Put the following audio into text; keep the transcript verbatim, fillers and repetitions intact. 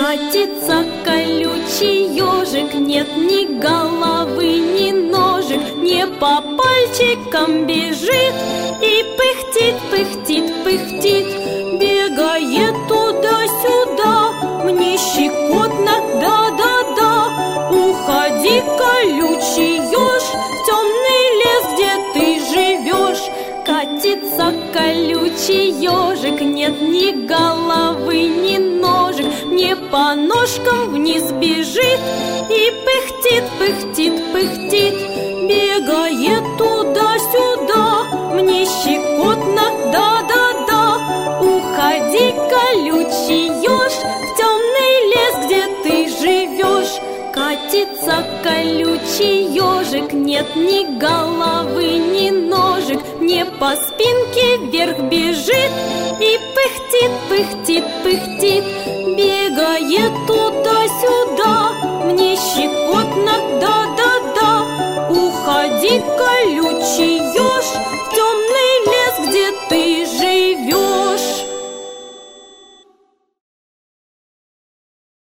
Катится колючий ежик, нет ни головы, ни ножек, не по пальчикам бежит и пыхтит, пыхтит, пыхтит, бегает туда-сюда, мне щекотно, да-да-да. Уходи, колючий еж, в темный лес, где ты живешь. Катится колючий ежик, нет ни головы, ни ножек, не по ножкам вниз бежит и пыхтит, пыхтит, пыхтит, бегает туда-сюда, мне щекотно, да-да-да. Уходи, колючий еж, в темный лес, где ты живешь. Катится колючий ежик, нет ни головы, ни ножек, не по спинке вверх бежит и пыхтит, пыхтит, пыхтит, бегает туда-сюда, мне щекотно, да-да-да. Уходи, колючий еж.